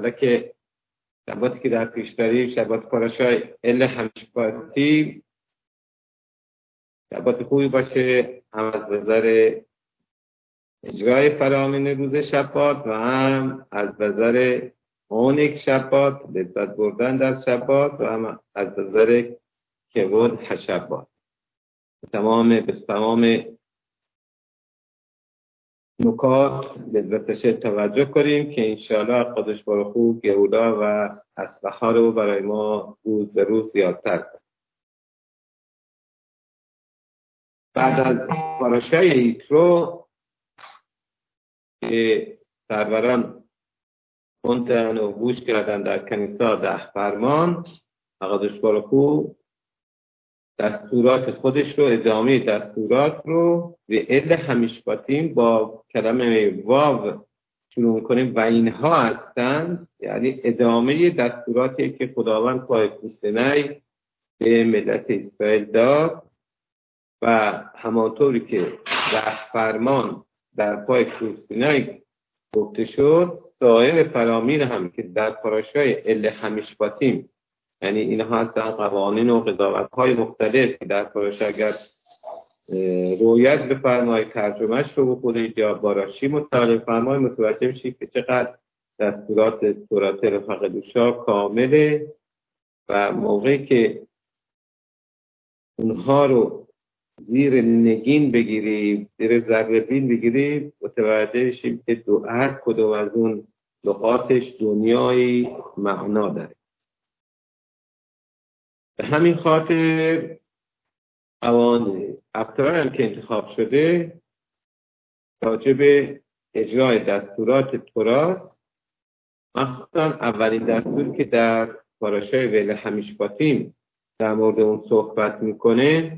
که شباتی که در پیش داریم شبات پاراشای ال همیشپاتی شبات خوبی باشه، هم از نظر اجرای فرامین روز شبات و هم از نظر اونیک شبات، لذت بردن در شبات و هم از نظر کبود هشبات. به تمام نکات لذتش توجه کنیم که انشاءالله قدش بارخو گهولا و اصلحا رو برای ما روز به روز زیادتر کنیم. بعد از پاراشای یترو که سروران منتهن و گوش کردن در کنیسا 10 فرمان، قدش بارخو دستورات خودش رو، ادامه دستورات رو به ال همیشپاتیم با کلمه واو شروع کنیم و اینها هستند، یعنی ادامه دستوراتی که خداوند پای سینای به ملت اسرائیل داد و همانطوری که 10 فرمان در پای سینای گفته شد، سایر فرامین هم که در پاراشای ال همیشپاتیم، یعنی اینها هستن قوانین و قضاوت‌های مختلف که در پاراشا اگر رویت بفرمایید ترجمهش رو بخونید یا باراشی مطالعه فرمایید متوجه میشید که چقدر دستورات تورات رفق دوشا کامله و موقعی که اونها رو زیر نگین بگیریم، زیر ذره‌بین بگیریم، متوجه میشیم که هر کدوم از اون نقاطش دنیای معنا داره. به همین خاطر قوانین افتران هم که انتخاب شده راجع به اجرای دستورات تورات، مخصوصا اولین دستور که در پاراشای ول همیشپاتیم در مورد اون صحبت میکنه،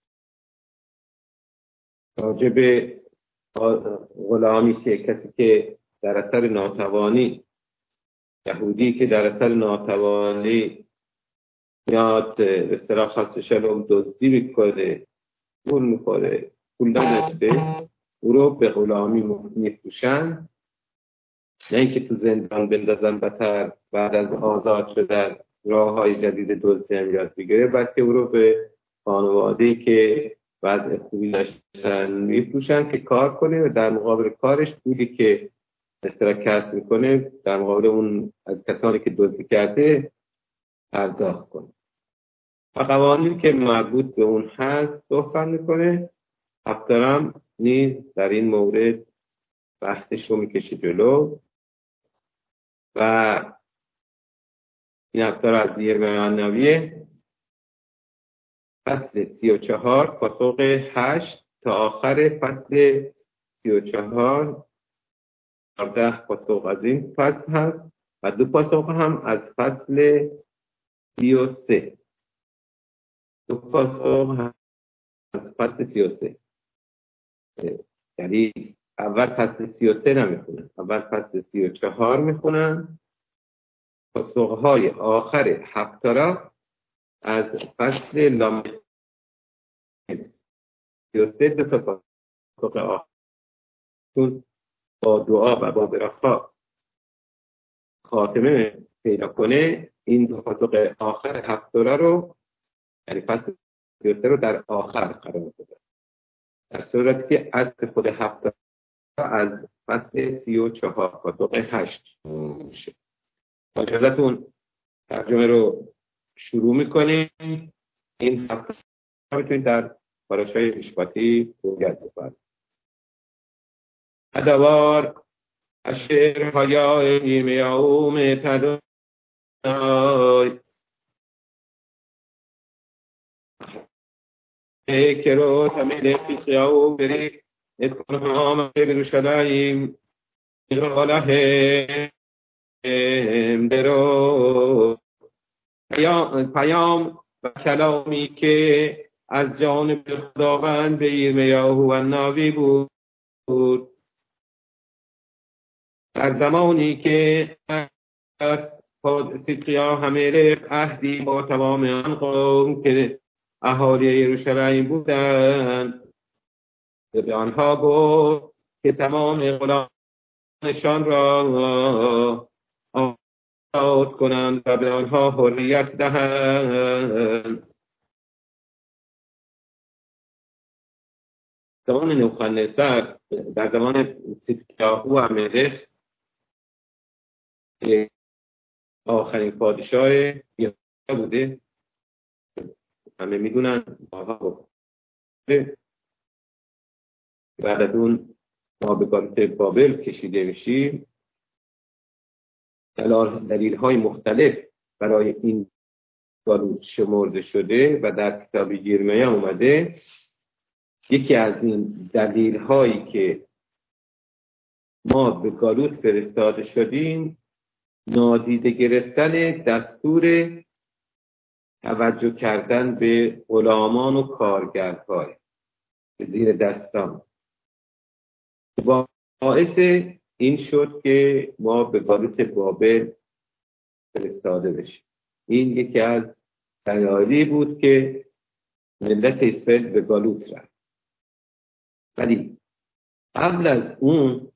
راجع به غلامی که کسی که در اثر ناتوانی، یهودی که در اثر ناتوانی میاد به اصطلاح خاص شلوم دزدی میکنه، پول میخوره، پول نداشته، او رو به غلامی میفروشن، نه اینکه تو زندان بندازن بتر بعد از آزاد شدن راه های جدید دزدی هم یاد بگیره، بلکه او رو به خانواده‌ای که وضع خوبی داشتن میفروشن که کار کنه و در مقابل کارش پولی که اصطلاح کسب میکنه در مقابل اون از کسانی که دزدی کرده پرداخت کنه. و قوانین که مربوط به اون هست صحبت میکنه. هفترم نیز در این مورد بحثش رو میکشه جلو و این هفتر از یرمیا نبیه فصل 34 پاسخ 8 تا آخر فصل 34 14 پاسخ از این فصل هست و 2 پاسخ هم از فصل 33. 2 پاسخ هم از فصل 33. یعنی اول فصل 33 نمیخونن، اول فصل 34 میخونن. پاسخهای آخر هفتارا از فصل لام 33 2 تا پاسخ آخر چون با دعا و با برخا خاتمه پیدا کنه، این 2 پاسخ آخر هفتارا رو یعنی فصل 33 رو در آخر قرار بده، در صورتی که اصل خود هفتارا از فصل 34 پاسخ 8 میشه. با اجازهتون ترجمه رو شروع میکنیم. این هفته میتونید در پاراشای میشپاتی رویت بفرمایید. ادوار اشر حیای میاوم تدای کرو تمیل فیقیاو بری اتکنها بیروشلایم اغاله درو پیام و کلامی که از جانب خداوند به یرمیاهو النبی بود در زمانی که از صدقیا حمله عهدی با تمام آن قوم که اهالی یروشلایم بودند به آنها گفت که تمام غلامانشان را آزاد کنند و به آنها حریت دهند. زمان نبوخذنصر در زمان صدقیاهو املک آخرین پادشاه یهودا بوده، همه میدونن. بعد از اون ما به گالوت بابل کشیده میشیم. دلیل های مختلف برای این گالوت شمرده شده و در کتاب یرمیا اومده. یکی از این دلیل هایی که ما به گالوت فرستاده شدیم نادیده گرفتن دستور توجه کردن به غلامان و کارگرهای به زیر دستان. باعث این شد که ما به گالوت بابل فرستاده بشیم. این یکی از دلایلی بود که ملت اسرائیل به گالوت رفت. ولی قبل از اون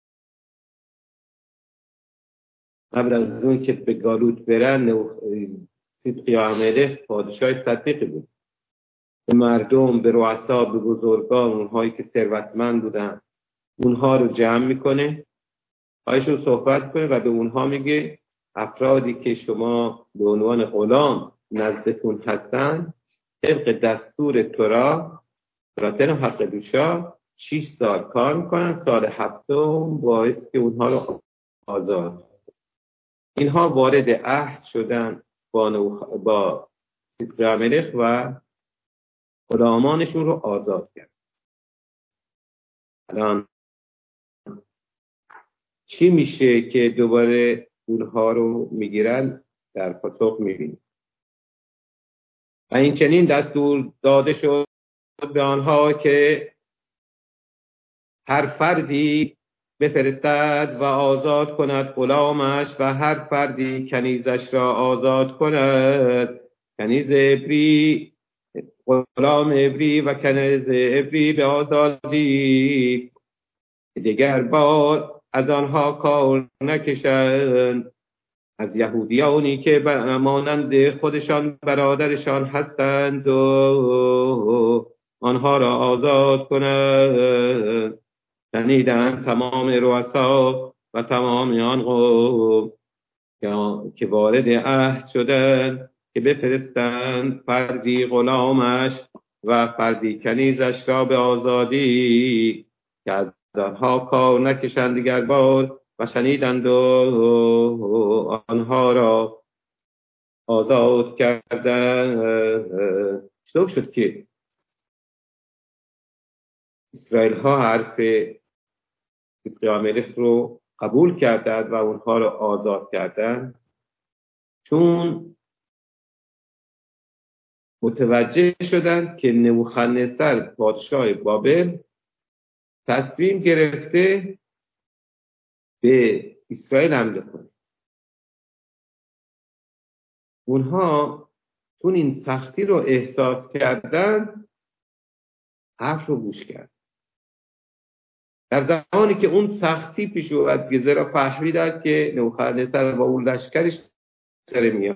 که به گالوت برن، صدقیاهو پادشاه صدیقی بود. به مردم، به رؤسا، به بزرگان، اونهایی که ثروتمند بودن، اونها رو جمع میکنه، هایشون صحبت کنه و به اونها میگه افرادی که شما به عنوان غلام نزدتون هستن طبق دستور تورات حق دوشا 6 سال کار میکنن، سال 7 باعث که اونها رو آزاد. اینها وارد عهد شدن با صدقیاهو و غلامانشون رو آزاد کرد. الان چی میشه که دوباره اونها رو میگیرن؟ در پاسخ میبینیم. و این چنین دستور داده شد به آنها که هر فردی بفرستد و آزاد کند غلامش و هر فردی کنیزش را آزاد کند. کنیز عبری، غلام عبری و کنیز عبری به آزادی، دیگر بار از آنها کار نکشند. از یهودیانی که مانند خودشان برادرشان هستند و آنها را آزاد کنند. شنیدند تمام رؤسا و تمام آن قوم که وارد عهد شدند که بفرستند فردی غلامش و فردی کنیزش را به آزادی، که از آنها کار نکشند دیگر بار، و شنیدند و آنها را آزاد کردند. چطور شد که اسرائیل ها حرف صدقیاهو رو قبول کردند و اونها رو آزاد کردند؟ چون متوجه شدند که نبوخذنصر پادشاه بابل تصمیم گرفته به اسرائیل حمله کنه. اونها چون این سختی رو احساس کردن حرف رو گوش کرد. در زمانی که اون سختی پیش اومد گزرا فهمیدند که نبوخذنصر با اون لشکرش داره میاد.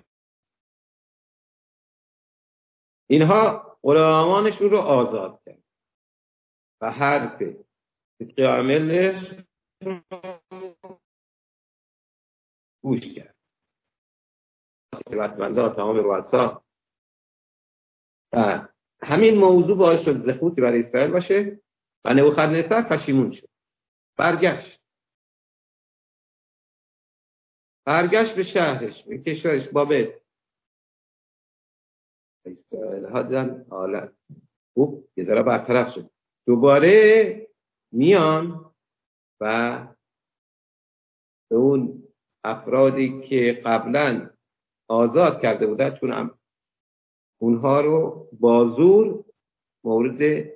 اینها غلامانشون رو آزاد کرد و حرف صدقیاهو گوش کرد. ثروتمندان، تمام رؤسا. و همین موضوع باعث شد زخوتی برای اسرائیل باشه و نبوخذنصر پشیمون شد. برگشت به شهرش، به کشورش بابل. اسرائیل ها دیدن حالا خوب یه ذره برطرف شد. دوباره میان و به اون افرادی که قبلا آزاد کرده بودن، چون اونها رو با زور مورد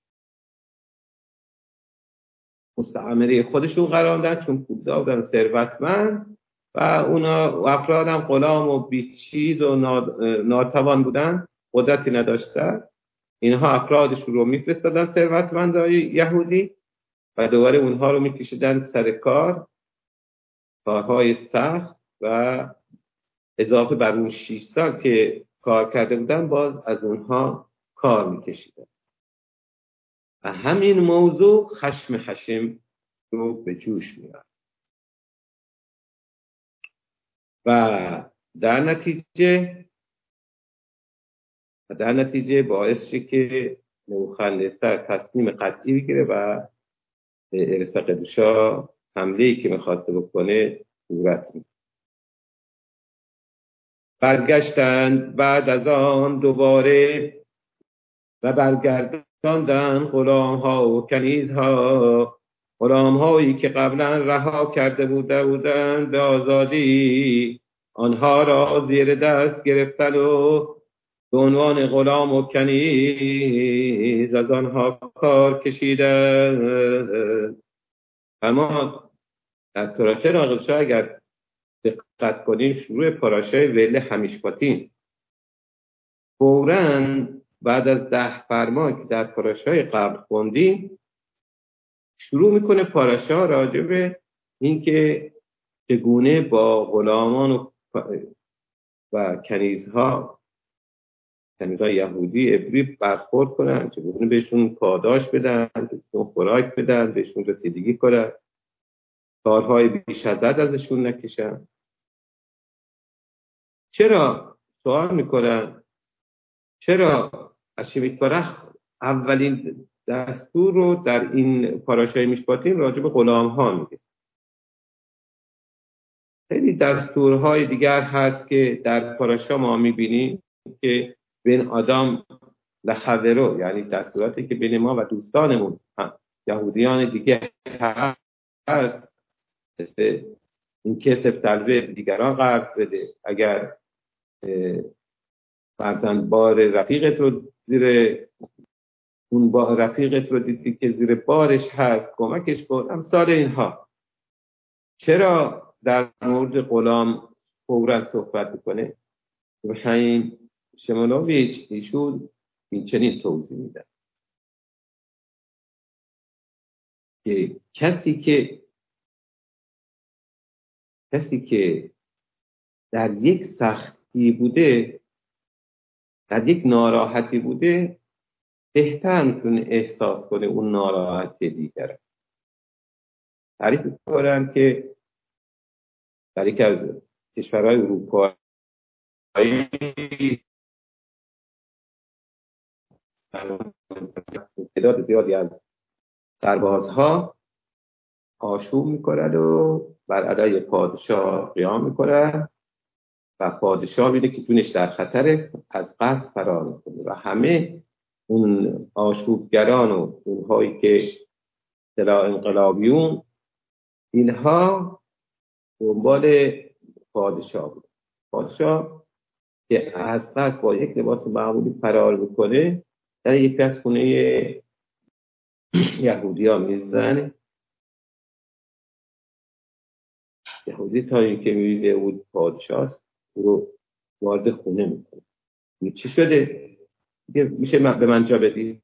مستعمره خودشون قرار دادن، چون پولدار بودن، ثروتمند، و اونا افراد هم غلام و بیچیز و ناتوان بودن، قدرتی نداشتن. اینها افرادشون رو میفرستادن ثروتمندای یهودی و دوباره اونها رو میکشیدن سر کارهای سخت و اضافه بر اون 6 سال که کار کرده بودن باز از اونها کار میکشیدن. و همین موضوع خشم هشم رو به جوش میاد و در نتیجه باعث شه که نبوخذنصر تصمیم قطعی بگیره و به ارفقدشاه حمله‌ای که میخواسته بکنه صورت میده. برگشتند بعد از آن دوباره و برگرداندن غلام‌ها و کنیزها، غلام‌هایی که قبلا رها کرده بودند به آزادی، آنها را زیر دست گرفتن و به عنوان غلام و کنیز از آنها کار کشیدند. اما در تراشه ناقلشاه اگر دقت کنیم شروع پاراشای وله همیشپاتین فوراً بعد از 10 فرمان که در پاراشای قبل خوندیم شروع میکنه پاراشا راجع به اینکه چگونه با غلامان و کنیزهای یهودی عبری برخورد کنن، چگونه بهشون پاداش بدن، بهشون خوراک بدن، بهشون رسیدگی کنن، کارهای بیش از حد ازشون نکشن. چرا سوال میکنن چرا اشمیتبارخ اولین دستور رو در این پاراشای میشپاتین راجع به غلام ها میگه؟ خیلی دستورهای دیگر هست که در پاراشا ما میبینیم که بین آدم لخبرو، یعنی دستوراتی که بین ما و دوستانمون یهودیان دیگه هست، مثل این کسب طلبه دیگران قرض بده، اگر فرزند بار رفیقت رو رفیقت رو دیدی که زیر بارش هست کمکش کن، امثال اینها. چرا در مورد غلام فوراً صحبت میکنه؟ همین شمولویچ ایشون این چنین توضیح میده که کسی که در یک سختی بوده، در یک ناراحتی بوده، بهتر میتونه احساس کنه اون ناراحتی دیگره. تعریف میکنن که در یک از کشورهای اروپایی تعداد زیادی از سربازها آشوب میکنن و بر علیه پادشاه قیام میکنن و پادشاه میده که جونش در خطره، از قصر فرار میکنه و همه اون آشوبگران و اونهایی که اصطلاح انقلابیون، اینها دنبال پادشاه بود. پادشاه که از قصد با یک لباس معمولی فرار میکنه، در یک از خونه یهودی ها میزنه. یهودی تا این که میده بود پادشاه رو وارد خونه میکنه. چی شده؟ میشه به من جا بدی؟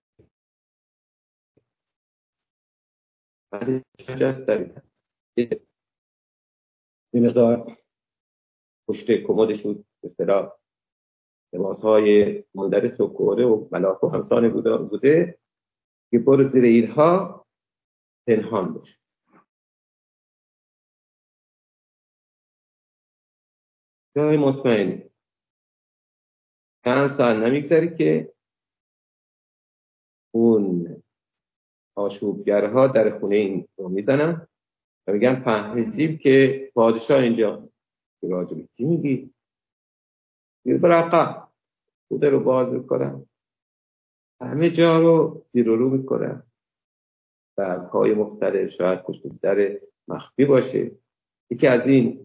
بعد شجاعت دارید این مقدار پشت کمدش بود، به اصطلاح لباس‌های مندرس و کوره و ملاک و همسان بوده که برو زیر اینها پنهان باش. جای مطمئنی چند ساعت نمیگذاری که اون آشوبگرها در خونه این رو میزنن و میگن فهمیدیم که پادشاه اینجا. راجبی کی میگی؟ برقا بوده رو باز میکنن، همه جا رو زیر و رو میکنن، درهای مختلف، شاید پشت در مخفی باشه. یکی از این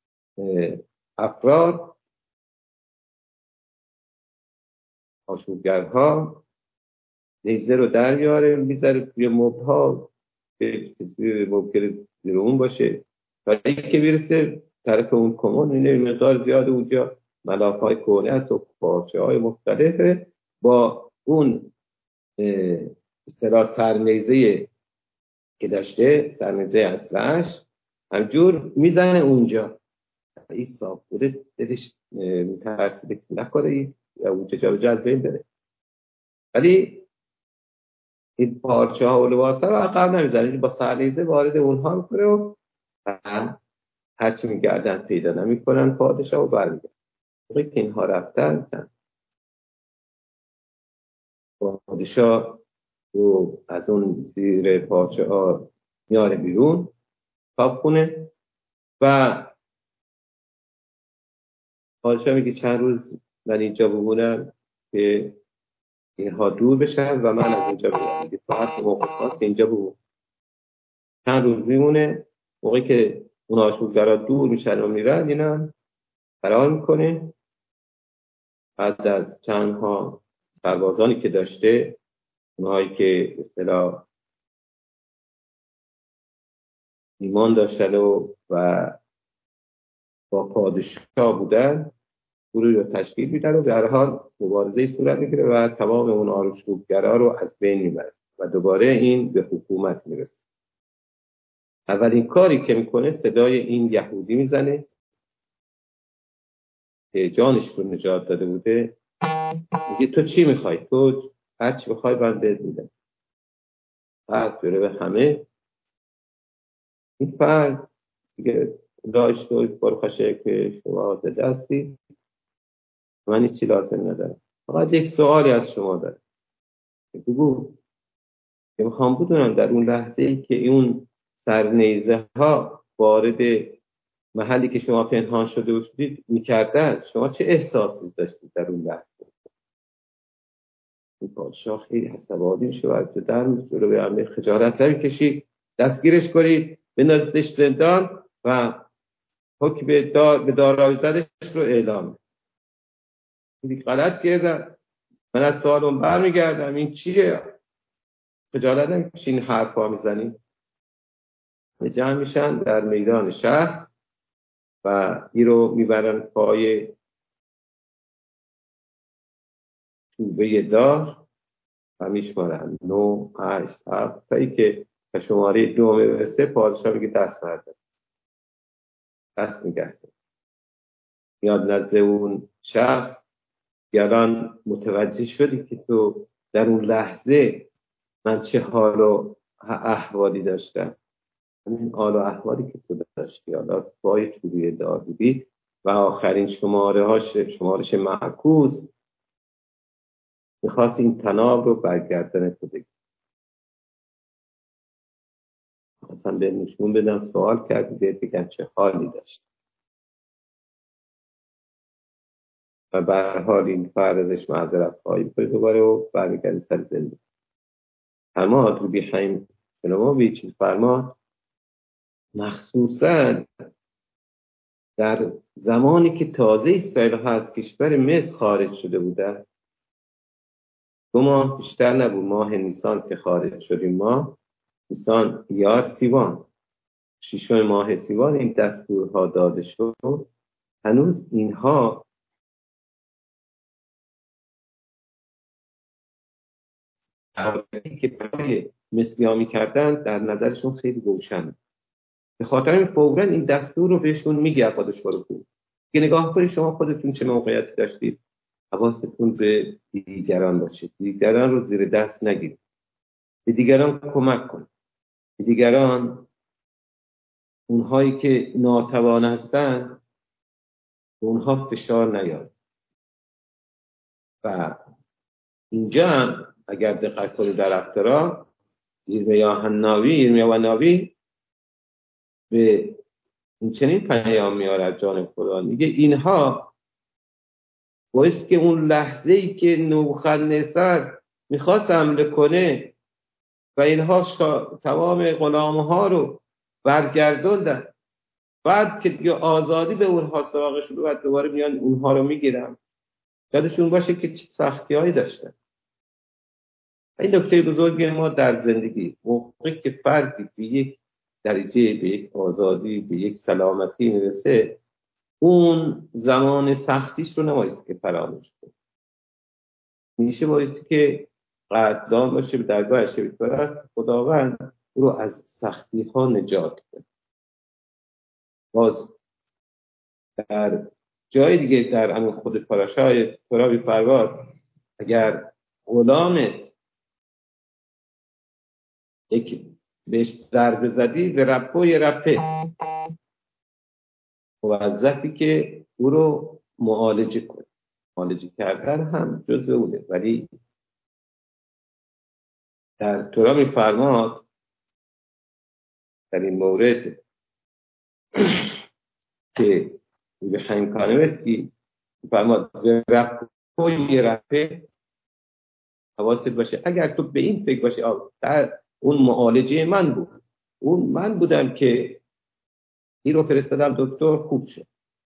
افراد آشوبگرها نیزه رو در میاره، میذاره توی مبل‌ها که ممکنه زیر اون باشه و اینکه میرسه طرف اون کمون، اینه مقدار زیاد اونجا ملافهای کهنه هست و پارچه‌های مختلفه با اون اصطلاح سرنیزه که داشته، سرنیزه اصلش همجور میزنه اونجا. رئیس صاحب بوده دلش میترسیده که نکنه یا اون جا از بین بره، ولی این پارچه ها و لباس ها رو عقب نمیزنه، با سرنیزه وارد اونها میکنه و هرچی میگردن پیدا نمیکنن پادشاه و برمیگردن. موقعی که اینها رفتن پادشاه رو از اون زیر پارچه ها میاره بیرون خوابخونه و پادشاه میگه چند روز من اینجا بمونم که اینها دور بشن و من از اینجا بمونم. میگه فقط موقع خاص اینجا بمون. چند روز میمونه. موقعی که اون آشوبگرا دور میشن و میرن اینا فرار میکنه. بعد از چندها سربازانی که داشته، اونهایی که اصطلاح ایمان داشتن و با پادشاه بودن، گروهی رو تشکیل میدن و در حال مبارزه صورت میگیره و تمام اون آشوبگرا رو از بین میبره و دوباره این به حکومت میرسه. اولین کاری که میکنه صدای این یهودی میزنه که جانش رو نجات داده بوده، میگه تو چی میخوای؟ تو هر چی بخوای من بهت میدم. بعد بره به همه این فرد دیگه داشت و برخشه که شما آزاده هستی، من هیچی لازم ندارم، فقط یک سوالی از شما دارم. بگو که میخوام بدونم در اون لحظه ای که اون سرنیزه ها وارد محلی که شما پنهان شده بودید میکردن، شما چه احساسی داشتید در اون لحظه؟ این پادشاه خیلی عصبانی میشه و از در جلو به امر خجالت نمیکشید، دستگیرش کنید، بندازیدش زندان و حکم به دارایی زدش رو اعلام. این غلط کردن، من از سوالم برمیگردم این چیه؟ خجالت نمیکشید این حرفا میزنید؟ جمع میشن در میدان شهر و این رو میبرن پای چوبه دار و میشمارن 9 8 7 تا ای که به شماره 2 میرسه. پادشاه میگه دست بردار، دست نگهدار، میاد نزد اون شخص. الان متوجه شدی که تو در اون لحظه من چه حال و احوالی داشتم؟ همین حال و احوالی که تو داشتی حالا پای چوبه دار بودی و آخرین شمارش معکوس میخواست این تناب رو برگردن تو بگی. اصلا به نشون بدم سوال کردی بهت بگم چه حالی داشت و به هر حال این فرد ازش معذرت خواهی میکنه دوباره و برمیگرده سر زندگی. فرما رو بیخواهیم شما بیچین فرما مخصوصا در زمانی که تازه اسرائیل ها از کشور مصر خارج شده بودن، 2 ماه بیشتر نبود، ماه نیسان که خارج شدیم، ما نیسان ایار سیوان 6 ماه سیوان این دستورها داده شد. هنوز اینها که برای مصری ها میکردن در نظرشون خیلی روشن، به خاطر این فوراً این دستور رو بهشون میگه خودش رو کنید که نگاه کنید شما خودتون چه موقعیتی داشتید، حواستون به دیگران باشید، دیگران رو زیر دست نگیرید، به دیگران کمک کنید، به دیگران، اونهایی که ناتوان هستن اونها فشار نیارید. و اینجا هم اگر دقت کنید در افترا ایرمیا و ناوی به این چنین پیام میاره از جانب خدا، میگه اینها باعث که اون لحظه ای که نبوخذنصر میخواست حمله کنه و اینها تمام غلامها رو برگردوندن، بعد که دیگه آزادی به اونها سراغ شد و دوباره میان اونها رو میگیرن، یادشون باشه که چه سختی هایی داشتن. این نکته بزرگی ما در زندگی، موقعی که فردی به یک درجه، به یک آزادی، به یک سلامتی میرسه، اون زمان سختیش رو نبایستی که فراموش کنه، میشه بایستی که قدردان باشه به درگاه شبیه‌پرست خداوند او رو از سختی ها نجات بده. باز در جای دیگه در همون خود پاراشای تورا می‌فرماد اگر غلامت بهش ضربه زدی به رپوی رپه، موظفی که او رو معالجه کنی. معالجه کردن هم جزء اونه، ولی در تورا می‌فرماد در این مورد که به هنکانوسکی می‌فرماد به رپوی رپه حواست باشه. اگر تو به این فکر باشه در اون معالجه من بود، اون من بودم که این رو فرستادم دکتر خوب شد.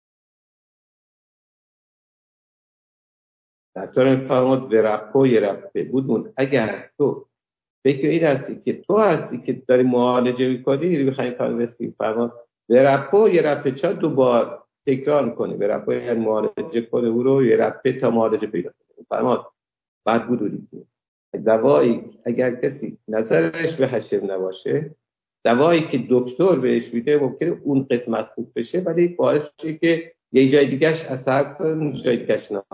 دکتر می‌فرماد به رپوی رپه بود. اگر تو فکر این هستی که تو هستی که داری معالجه می‌کنی، بخوایم کانوسکی می‌فرماد به رپوی رپه چا دوبار تکرار می‌کنی، به رپوی معالجه کنه او رو یه رپه تا معالجه پیدا کنه. فرماد بعد بودی دوایی اگر کسی نظرش به حشم نباشه، دوایی که دکتر بهش میده ممکنه اون قسمت خوب بشه ولی باعث میشه که یه جای دیگهش اثر کنه، جای دیگهش نه.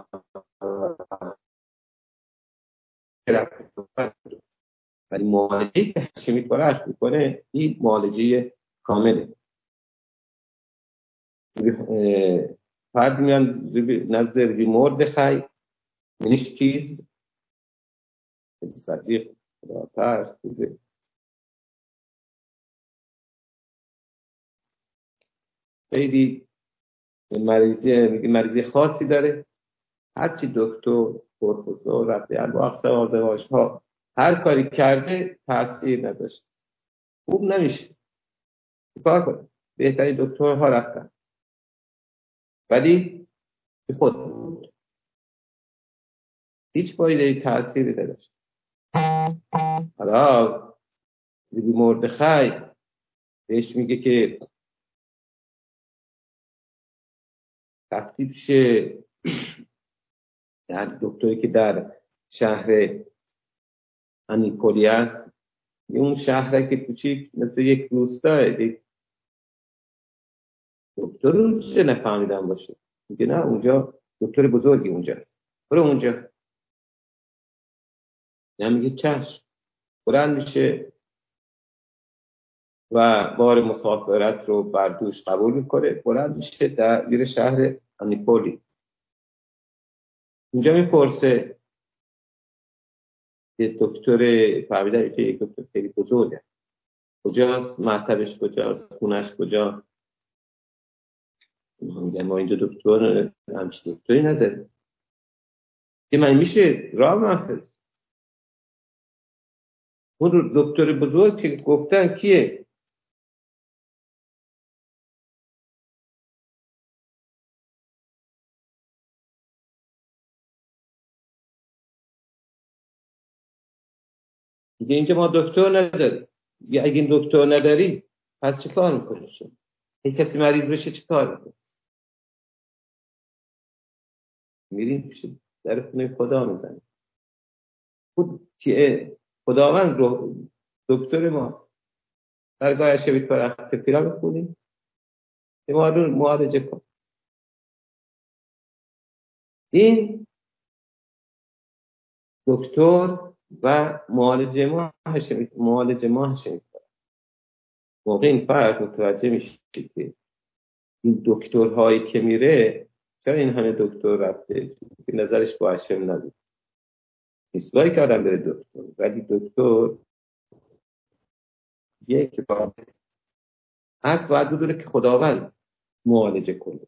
ولی معالجه‌ای که حشمی میکنه این معالجه کامله. فرد میان نزد ربی مردخای منش چیز صدیق ترس بوده. خیلی مریضی خاصی داره، هرچی دکتر پروفسور رفته با اقصا آزمایش ها هر کاری کرده تاثیر نداشت، خوب نمیشه. چیکار کنه؟ بهترین دکترها رفتن ولی خود بود، هیچ فایده تأثیری نداشت. حالا ربی مردخای بهش میگه که رفتی پیش در دکتری که در شهر انیپولی است، اون شهره که کوچیک مثل یک روستاه، دکتر رو چه نفهمیدن باشه. میگه نه اونجا دکتر بزرگی اونجا، برو اونجا. نه میگه چشم. بلند میشه و بار مسافرت رو بر دوش قبول میکنه، بلند میشه در میره شهر انیپولی. اونجا میپرسه یه دکتر، فهمیدن که یک دکتر خیلی بزرگه، کجاست، مطبش کجاست، خونش کجاست. میگن ما اینجا دکتر همچین دکتری نداره که من میشه راه محفظ. اون دکتر بزرگ که گفتن کیه؟ میگه اینجا ما دکتر نداریم. یا اگه این دکتر نداری پس چه کار میکنی شما؟ یک کسی مریض بشه چه کار میکنی؟ میریم پیش در خونه خدا میزنیم. خود که خداوند رو دکتر ماست. درگاه شبیت پر سفیرا بخونیم که ما رو معالجه کن. این دکتر و معالجه ما هشمی موقع این فرد متوجه میشه که این دکترهایی که میره چرا این همه دکتر رفته که نظرش با هشم نبود. ایسلایی که آدم بره دکتر، ولی دکتر یک بار هست باید بدونه که خداوند معالجه کنه.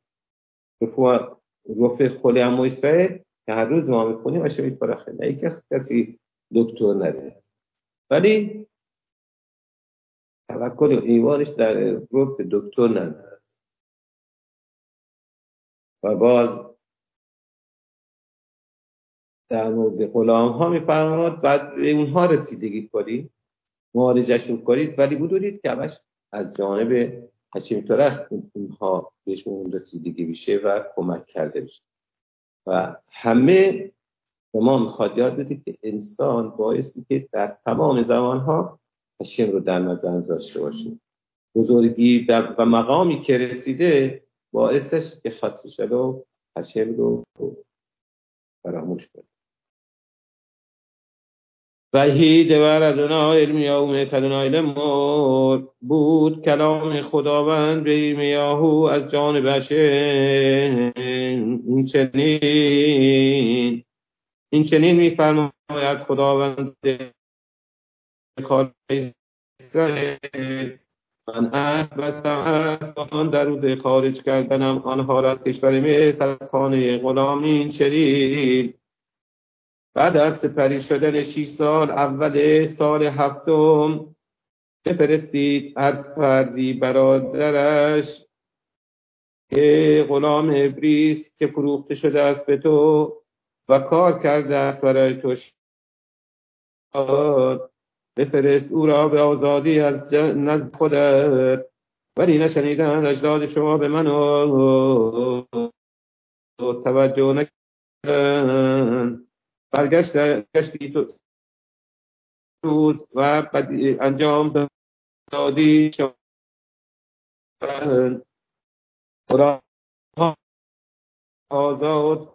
رفع خلی اما اسرائیل که هر روز ما میخونیم هشم میپرخه، نه ای که کسی دکتر نره، ولی توکل و ایمانش در رفع دکتر نداره. و باز در مورد غلام ها میفرماد بعد به اونها رسیدگی کنید، معالجهشون کنید، ولی بدونید که همش از جانب حشیم تورخ اونها بهشون رسیدگی بشه و کمک کرده بشه. و همه به ما میخواد یاد بده که انسان بایستی که در تمام زمانها حشیم رو در نظر داشته باشه. بزرگی و مقامی که رسیده باعثش که خاصش رو هشم رو فراموش کنه. وحی دور ادونا علمیاهو کدونا علمور بود کلام خداوند به ایرمیاهو از جانبش این چنین میفرماید خداوند خالق اسرائیل من عهد بستم آن درود خارج کردنم آنها را از کشور مصر از خانه غلامی شدید. بعد از سپری شدن 6 سال اول سال 7 بفرستید هر فردی برادرش که غلام ابریس که فروخته شده است به تو و کار کرده است برای تو بفرست او را به آزادی از نزد خودت. ولی نشنیدند اجداد شما به من توجه نکردند. برگشتی تو روز و انجام دادی شما را آزاد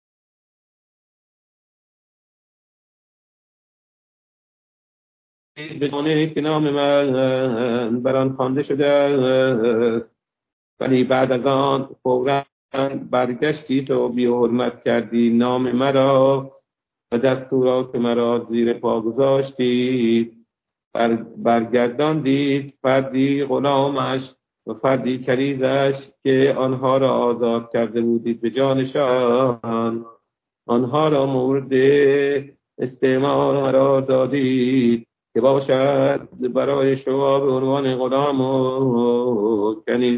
بدانه که نام من بران خوانده شده است. ولی بعد از آن فوراً برگشتی تو بی حرمت کردی نام مرا و دستورات مرا زیر پا گذاشتی. برگرداندید فردی غلامش و فردی کریزش که آنها را آزاد کرده بودید به جانشان. آنها را مورد استعمال قرار دادید که باشد برای شما به عنوان غلام و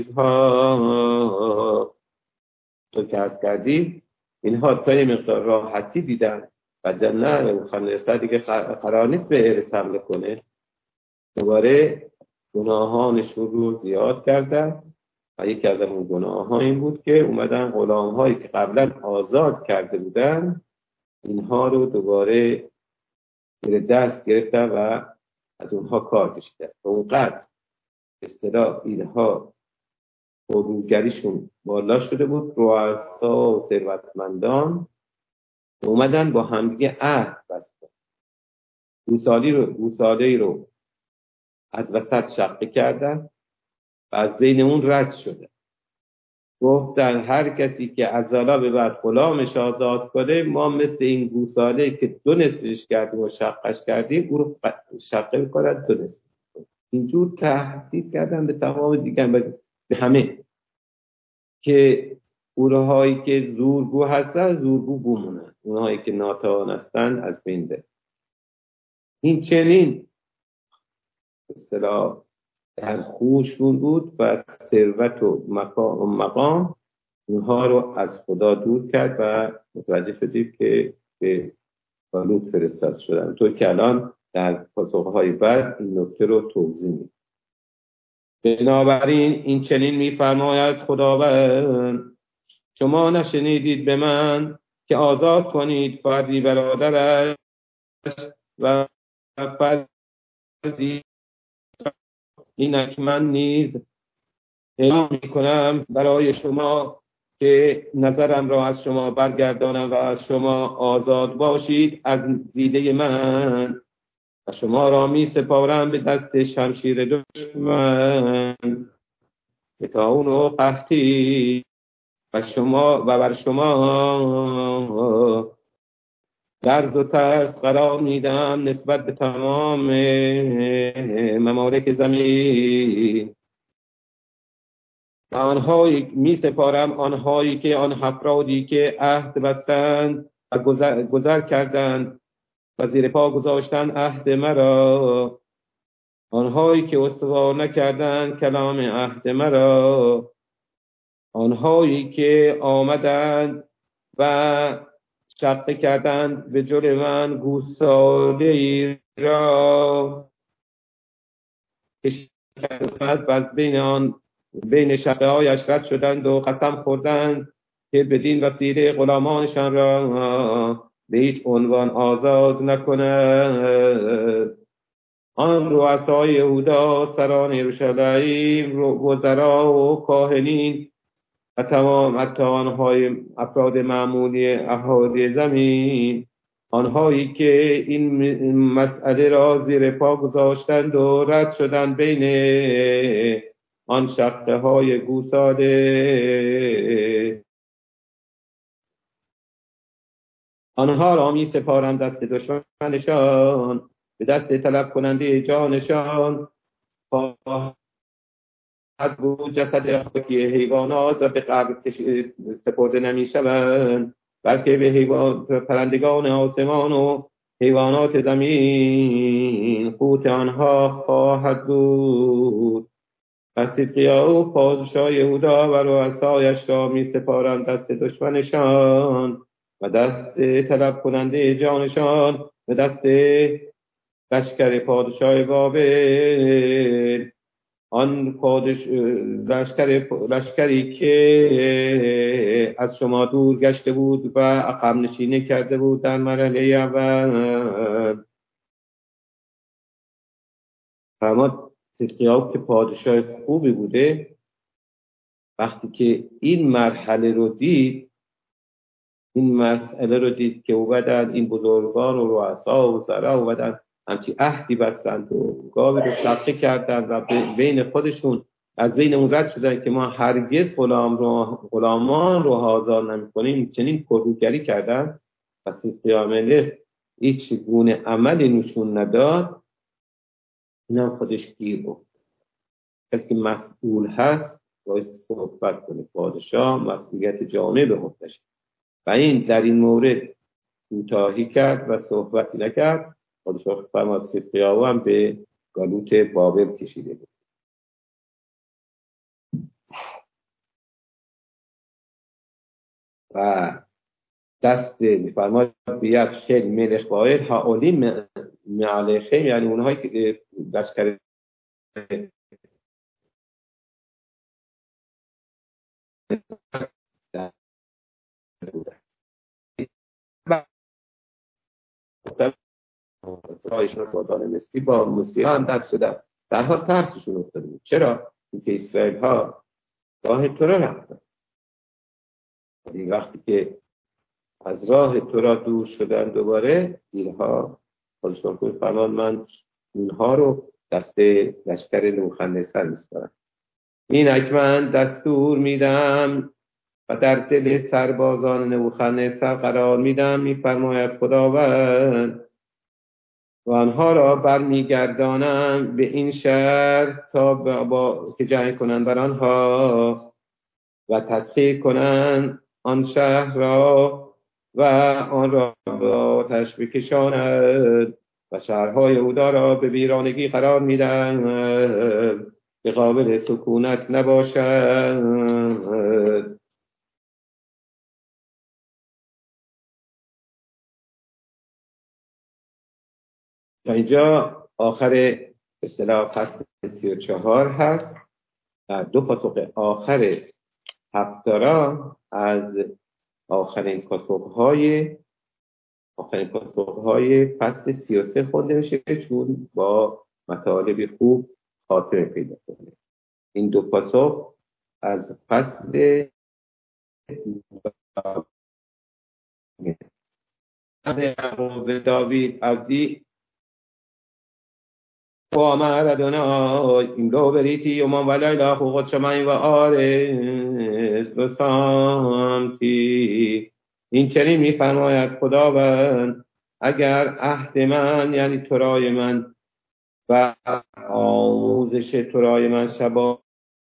کنیزها. تو که از کردید اینها تا یه مقدار راحتی دیدن بعد نه خانه دیگه قرار نیست به ارث حمله کنه. دوباره گناهانشون رو زیاد کردن و یکی از اون گناه ها این بود که اومدن غلام هایی که قبلا آزاد کرده بودن اینها رو دوباره زیر دست گرفتن و از اونها کار کشیدن. اونقدر اصطلاح اینها اروگریشون بالا شده بود رؤسا و ثروتمندان اومدن با همدیگه عهد بستن. گوساله رو از وسط شقه کردن و از بین اون رد شده. گفتن هر کسی که از حالا به بعد غلامش آزاد کنه ما مثل این گوساله که 2 نصفش کردیم و شقش کردیم او رو شقه میکنن 2 نصف. اینجور تهدید کردن به تمام دیگران به همه که اونهایی که زورگو هستن زورگو بمونن، اونهایی که ناتوان هستن از بین بره. این چنین اصطلاح در خوششون بود و ثروت و مقام اونها رو از خدا دور کرد و متوجه شدیم که به بالوت فرستاد شدن. تو که الان در پاسخهای بعد این نکته رو توضیح میدیم. بنابراین این چنین میفرماید خداوند شما نشنیدید به من که آزاد کنید فردی برادرش و فردی. اینک من نیز اعلام میکنم برای شما که نظرم را از شما برگردانم و از شما آزاد باشید از دیده من و شما را می سپارم به دست شمشیر دشمن به طاعون و قحطی و بر شما درد و ترس قرار میدم نسبت به تمام ممالک زمین. آنهایی می سپارم آنهایی که آن افرادی که عهد بستند و گذر کردند و زیر پا گذاشتند عهد مرا، آنهایی که استوار نکردند کلام عهد مرا، آنهایی که آمدند و شقه کردند به جلوی من گوساله‌ای را که شقه و از بین شقه هایش رد شدند و قسم خوردند که بدین وسیله غلامانشان را به هیچ عنوان آزاد نکنند. آن رؤسای یهودا، سران یروشلیم، وزرا و کاهنین و تمام حتی آنهای افراد معمولی اهالی زمین، آنهایی که این مسئله را زیر پا گذاشتند و رد شدند بین آن شقه های گوساله، آنها را می سپارند دست دشمنشان، به دست طلب کننده جانشان. خواهد بود جسد خاکی حیوانات و به قبر سپرده نمی شوند، بلکه به پرندگان آسمان و حیوانات زمین قوت آنها خواهد بود. پس صدقیا و پادشاه یهودا و رؤسایش را می سپارند دست دشمنشان و دست طلب کننده جانشان و دست لشکر پادشاه بابل، آن لشکری که از شما دور گشته بود و عقب نشینی کرده بود در مرحله اول. فرماد صدقیا که پادشاه خوبی بوده، وقتی که این مرحله رو دید، این مسئله رو دید که اومدن این بزرگان و رؤسا و وزرا اومدن همچی عهدی بستند و گاو رو صدقه کردند و بین خودشون از بین اون رد شدن که ما هرگز غلامان رو آزاد نمی‌کنیم، چنین پرروگری کردن و صدقیا ملک هیچ گونه عملی نشون نداد. اینم خودش گیر بود. کسی که مسئول هست باید صحبت کنه. پادشاه مسئولیت جامعه به عهده‌اش و این در این مورد کوتاهی کرد و صحبتی نکرد. پادشاه فرمود صدقیا هم به گالوت بابل کشیده بود. و دست میفرماد بیاد خیلی ملک باید هاولی معلخه، یعنی اونهایی که لشکر رایشون سادان مصری با مسیحا دست شدن، در حال ترسشون افتاده بود. چرا؟ اینکه اسرائیل ها راه تورا رفتن. وقتی که از راه تورا دور شدن دوباره اینها پادشاه فرمان من اونها رو دست لشکر نوخن‌نصر میسپارم. این من دستور میدم و در دل سربازان نوخن‌نصر قرار میدم، میفرماید خداوند، و آنها را برمیگردانم به این شهر تا با که جنگ کنند بر آنها و تسخیر کنند آن شهر را و آن را به آتش بکشاند و شهرهای یهودا را به ویرانگی قرار میدن، به قابل سکونت نباشد. تا اینجا آخر اصطلاح فصل 34 هست. در دو پاسخ آخر هفتارا از آخرین پاسخهای فصل 33 خونده میشه، چون با مطالبی خوب خاتمه پیدا کنه. این دو پاسخ از فصل داوید عبدی و آمد ادونای این رو بریتی و من ولی لاخو قدش من و آرز بسانتی. این چنین میفرماید خداوند، اگر عهد من یعنی تورای من و آموزش تورای من شبا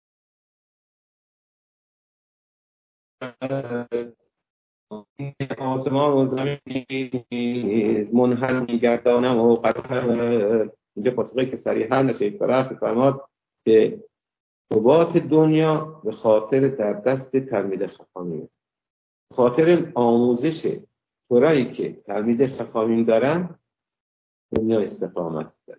آسمان و زمین منحل میگردانم و قطر. اینجا پاسخی که صریحا نشید فرق فرماد که ثبات دنیا به خاطر در دست تلمید خفامیم، به خاطر آموزش تورایی که تلمید خفامیم دارن دنیا استقامت داره.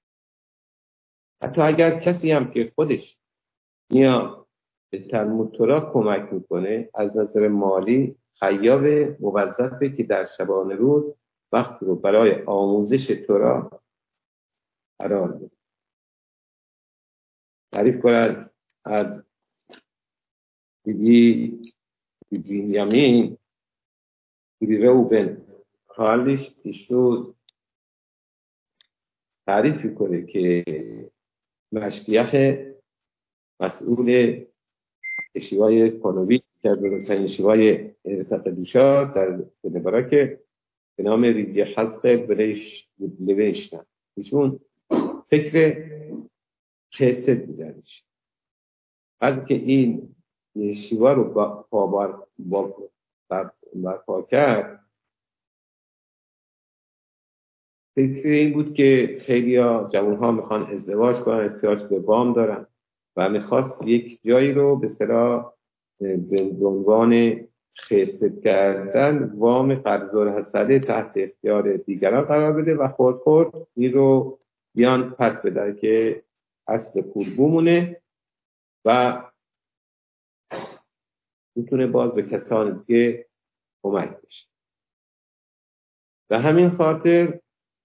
حتی اگر کسی هم که خودش یا به تلمود تورا کمک میکنه، از نظر مالی خیاب موظفه که در شبانه روز وقت رو برای آموزش تورا قرار بده. تعریف کنه از بنیامین روبن حالش ایشون تعریف کنه که مشکیخ مسئول شیوای پانویت که بزرگترین شیوای سطح دوشا در بنبراک به نام ریگی حسق لوینشتن ایشون فکر خیست بودنش از که این شیوا رو برپا کرد فکر این بود که خیلی ها جوانها میخوان ازدواج کنن احتیاج به وام دارن و میخواست یک جایی رو به صلاح به عنوان خیست کردن وام قرض الحسنه تحت اختیار دیگران قرار بده و خورد این رو بیان پس بدن که اصل پول بمونه و میتونه باز به کسان دیگه کمک بشه. و همین خاطر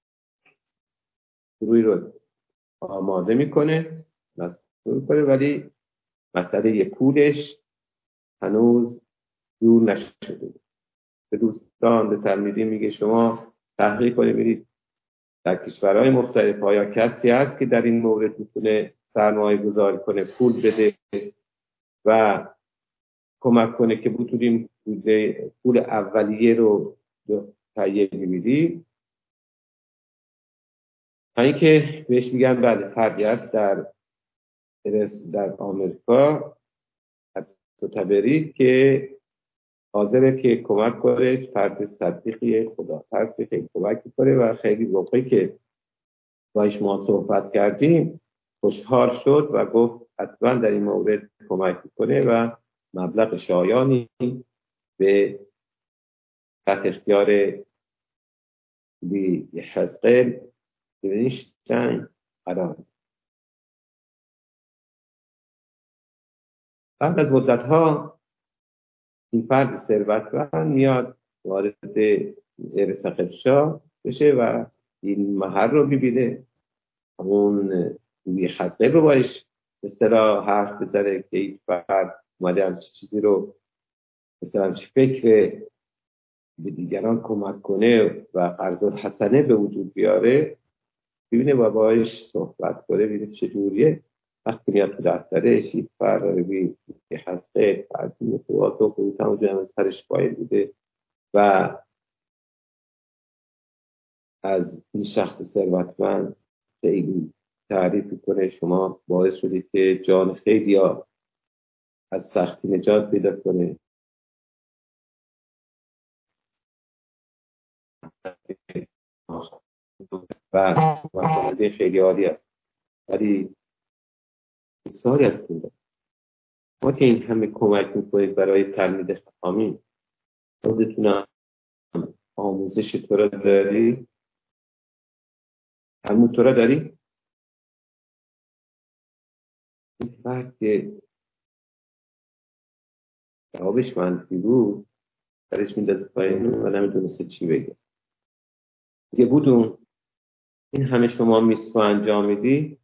روی رو آماده میکنه ولی مسئله پولش هنوز دور نشده. به دوستان به تلمیذی میگه شما تحقیق کنید ببینید در کشورهای مختلف آیا کسی هست که در این مورد میتونه سرمایه گذاری کنه، پول بده و کمک کنه که بتونیم پول اولیه رو تهیه بگیریم. همین که بهش میگن بله فردی هست در آمریکا از تبری که حاضره که کمک کنه، فرد صدیقی خدا ترسی خیلی کمک کنه و خیلی موقعی که باش ما صحبت کردیم خوشحال شد و گفت حتما در این مورد کمک کنه و مبلغ شایانی به تحت اختیار حزقیل لوینشتین قرار. بعد از مدت‌ها این فرد ثروتمند میاد وارد ارث خفشا بشه و این محل رو ببینه، اون حزقیل رو باش مثلا حرف بزنه که این فرد اومده همچه چیزی رو مثلا همچه فکر به دیگران کمک کنه و قرض الحسنه به وجود بیاره، ببینه و باش صحبت کنه ببینه چجوریه. وقتی میاد تو دفترش این فرد رو ببینه که حزقیل فردی متواضع و تمام از سرش پایین بوده و از این شخص ثروتمند خیلی تعریف کنه شما باعث شدید که جان خیلی ها از سختی نجات پیدا کنه و مقامده خیلی عالی است. ولی بسیاری از ما که این همه کمک میکنید برای تلمید خوامی خودتون آموزش تورا داری؟ تلمود تورا داری؟ این فرد که جوابش منفی بود درش میندازه پایین و نمیدونسته چی بگه. یه بودون این همه شما میسو انجام میدی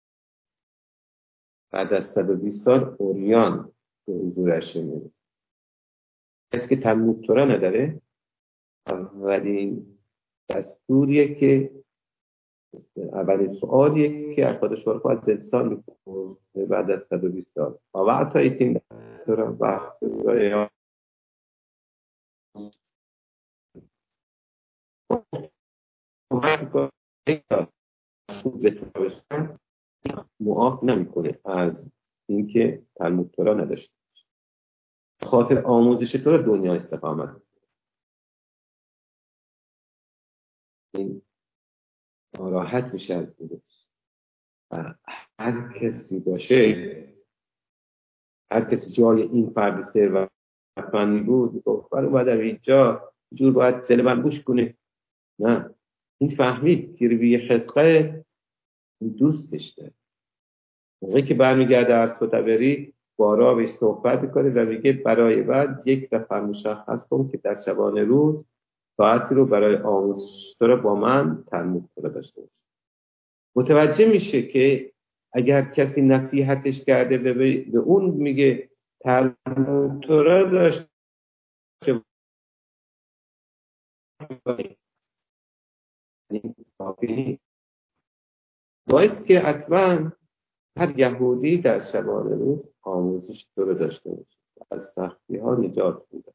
بعد از 120 سال اوریان به حضورش میده. کسی که تلمود تورا نداره اولین دستوریه که اولین سؤالیه که اخواد شرفا از انسان میپرسه بعد از 120 سال و حتی ایتین تورا وقت برای معاف نمیکنه از اینکه تلمود تورا نداشته باشه. خاطر آموزش تورا دنیا استقامت. این ناراحت میشه از درست و هر کسی باشه، هر کسی جای این فرد ثروتمندی بود گفت برای اومدم اینجا جور باید دل من گوش کنه. نه، این فهمید که روی حزقیل دوستش داره. موقعی که برمیگرده از فتبری بارا بهش صحبت میکنه و میگه برای بعد یک نفر مشخص کن که در شبانه روز ساعتی رو برای آموزش تورا با من تلمود تورا داشته باشه. متوجه میشه که اگر کسی نصیحتش کرده به اون میگه تعلم تورا داشته باعث که حتما هر یهودی در شبانه روز آموزش تورا داشته باشه، از سختی ها نجات بوده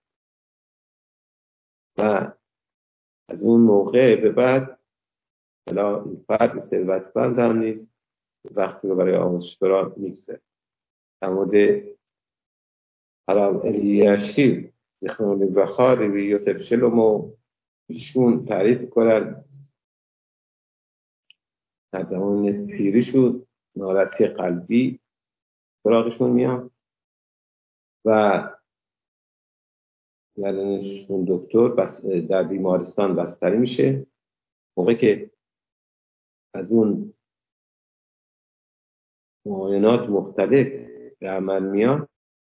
و از اون موقع به بعد حالا این فرد ثروتمند هم نیست، وقتی رو برای آموزش تورا میگذره. در مورد حرام الیشیب زخنون بخار و یوسف شلومو ایشون تعریف کنن در زمان پیری شد، ناراحتی قلبی سراغشون میاد و یعنیشون دکتر در بیمارستان بستری میشه. موقع که از اون معاینات مختلف به عمل میاد،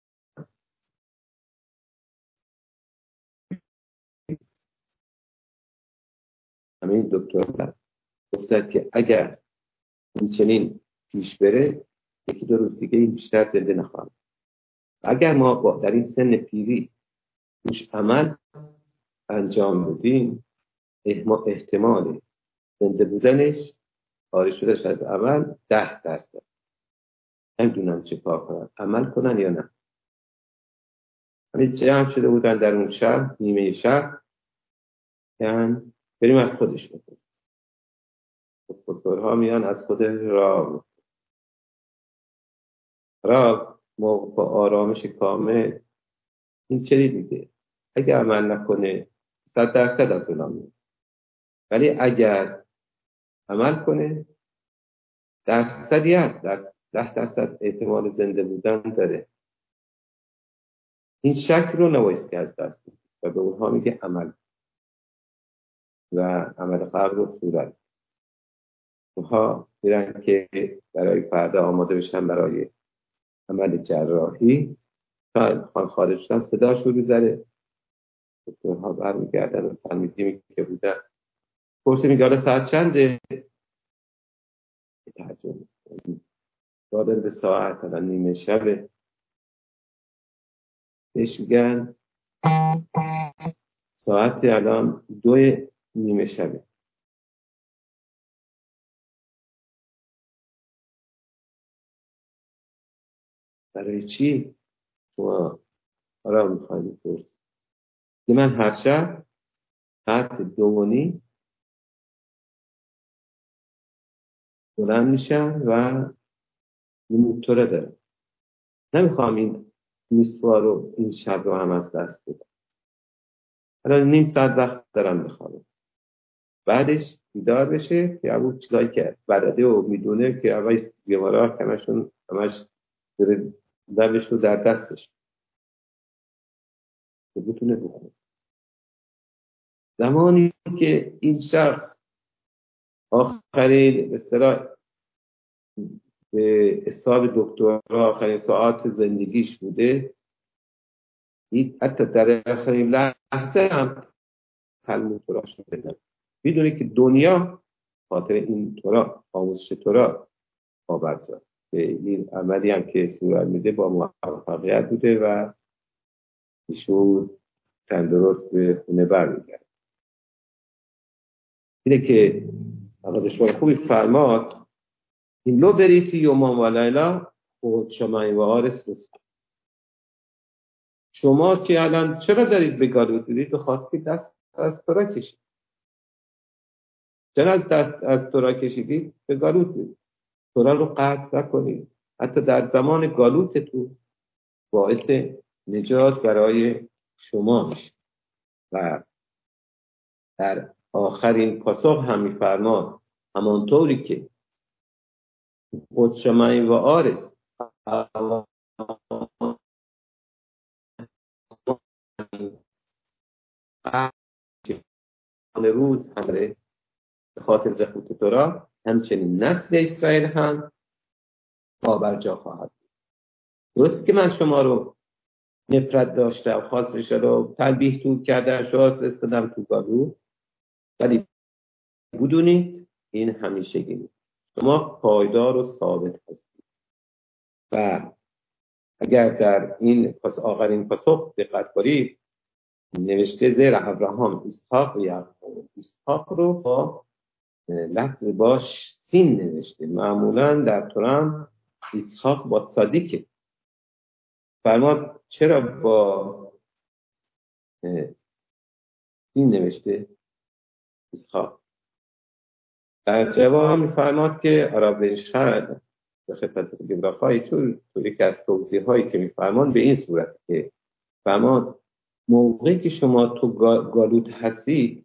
همین دکتر گفتن که اگر این چنین پیش بره 1-2 روز دیگه این بیشتر زنده نخواهد. اگر ما در این سن پیری روش عمل انجام بدیم، احتمال زنده بودنش، خارج شدنش از عمل 10%. نمیدونم چه کار کنن، عمل کنن یا نه. همین جمع شده بودن در اون شهر، نیمه شهر، یعنی بریم از خودش بکنیم. دکترها میان از خود را با آرامش کامل این چنین دیگه اگر عمل نکنه 100% از اون میاد، ولی اگر عمل کنه درصدی هست، در 10% احتمال زنده بودن داره. این شک رو نباید که از دست بدید و به اونها میگه عمل و عمل قلب رو صورت. اونها میرن که برای فردا آماده بشن برای عمل جراحی. تا خارج شدن صداشون رو داره، دکترها برمیگردن و فهمیدیم که بودن. پرسیم میگه ساعت چنده؟ ترجمه دادن به ساعت، الان نیمه شبه. بهش میگن ساعت الان 2 نیمه شبه. برای چی؟ شما حالا میخواید پرسید که من هر شب ساعت 2:30 بلند میشم و این موتوره دارم. نمیخوام این میسوار رو این شب رو هم از دست بدم. الان نیم ساعت وقت دارم بخوابم، بعدش بیدار بشه که اون چیزایی که بلده و میدونه که اول بیمارا همش داره دلش رو در دستش که بتونه بخونه. زمانی که این شخص آخرین به حساب دکترها آخرین ساعات زندگیش بوده، حتی در آخرین لحظه هم تعلیم تورا شده، میدونه که دنیا خاطر این تورا، آموزش تورا آورد که این عملی هم که صورت میده با موفقیت بوده و ایشون تندرست به خونه برمیگرد. اینه که آقا خوبی فرماد این لو بریتی یومان و لیلا خود شمایی و آرس رسک. شما که الان چرا دارید به گالوت دارید؟ به خاطر دست از تورا کشید. چرا از دست از تورا کشیدید؟ به گالوت دارید. تورا رو قطع نکنید. حتی در زمان گالوتتون باعث نجات برای شما میشه. و در آخرین پاسخ هم میفرماد همانطوری که خود شمایی و آرس روز همره به خاطر زخوت تورا، همچنین نسل اسرائیل هم پابرجا خواهد. درست که من شما رو نفرت داشتم، خواستش رو تنبیه تو کردم، شما فرستادم تو گالو، ولی بدونید این همیشه گیرید شما پایدار و ثابت هستید و اگر در این آخرین پاسخ دقت کنید نوشته زیر ابراهام اسحاق و یعقوب. اسحاق رو با لفظ باش سین نوشته. معمولا در ترام اسحاق با صادیکه. فرماد چرا با سین نوشته اسحاق؟ در جواب میفرماد که عربش خرد به خصوص جغرافیایی چون توی که از توضیح هایی که میفرمان به این صورت که فرماد موقعی که شما تو گالوت هستید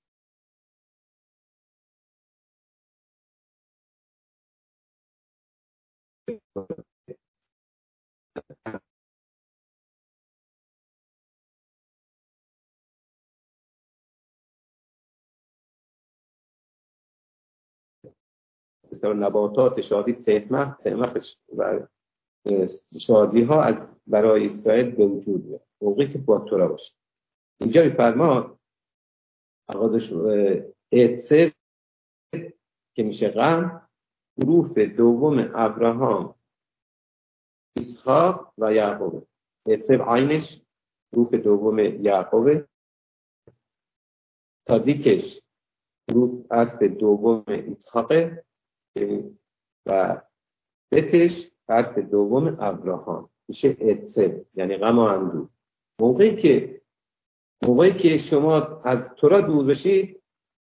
مثلا نباتات شادی صحمت و شادی ها از برای اسرائیل به وجود میاد موقعی که با تورا باشه. اینجا میفرماد آقادش اتسب که میشه غم حروف دوم ابراهام اسحاق و یعقوب. اتسب عینش حروف دوم یعقوب، صادیکش حرف دوم اسحاق و بتش حرف دوم ابراهام میشه اتسب یعنی غم و اندوه. موقعی که شما از تورا دور بشید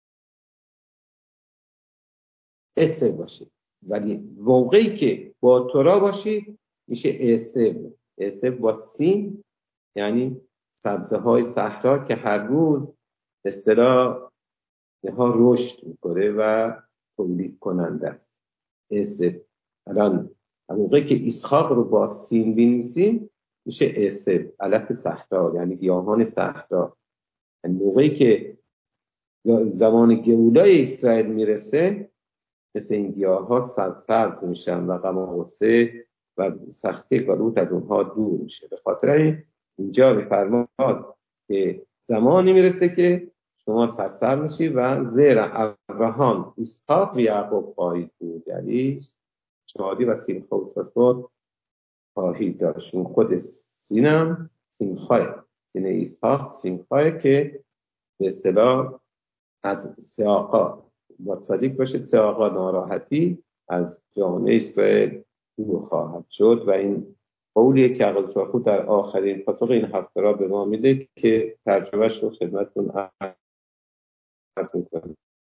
اتسب باشید، ولی موقعی که با تورا باشید میشه اسب. اسب با سین یعنی سبزه های صحرا که هر روز اصطلاح ها رشد میکنه و تولید کننده است. اسب. الان موقعی که اسحاق رو با سین بنویسیم میشه اسب، علف صحرا یعنی گیاهان صحرا. یعنی موقعی که زمان گئولای اسرائیل میرسه مثل این گیاه ها سبز میشن و غم و غصه و سختی گالوت از اونها دور میشه. به خاطر اینجا میفرماد که زمانی میرسه که شما سرسبز میشی و زیر ابراهام اسحاق و یعقوب خواهید بود، یعنی شادی و سیمخا و سسود خواهید داشت. اون خود سینم سیمخاه، سین اسحاق سیمخاه که به اصطلاح از سیاقا با صدیق باشید سیاقا ناراحتی از جامعه اسرائیل دور خواهد شد. و این قولیه که عقل خود در آخرین پاسخ این هفته را به ما میده که ترجمهش رو خدمتتون عرض میکنم.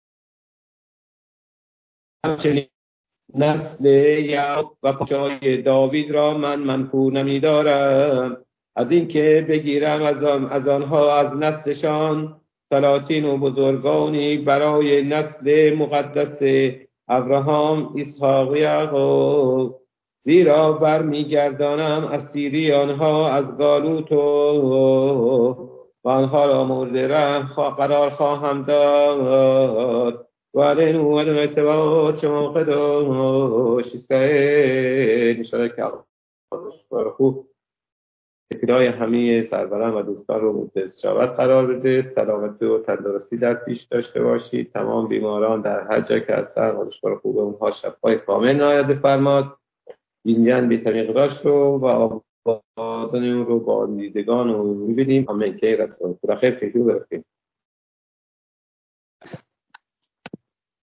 همچنین نسل یعقوب و پادشاهی داوید را من منفور نمی‌دارم از این که بگیرم از آنها از نسلشان سلاطین و بزرگانی برای نسل مقدس ابراهام اسحاق و یعقوب، زیرا برمیگردانم اسیری آنها از گالوت و آنها را مورد رحم قرار خواهم داد. ولی نوعدم اتباع شما قداش اسرائیل شرکت خوب ابتدای همه سروران و دوستان رو متشابت قرار بده. سلامتی و تندرستی در پیش داشته باشید. تمام بیماران در هر جا که هستن خداوند خوب اونها شفای کامل عنایت بفرماد. دینیان بی تمیقراش رو و آبادان اون رو با دیدگان رو میبینیم. آمین که رسول خدا خیر.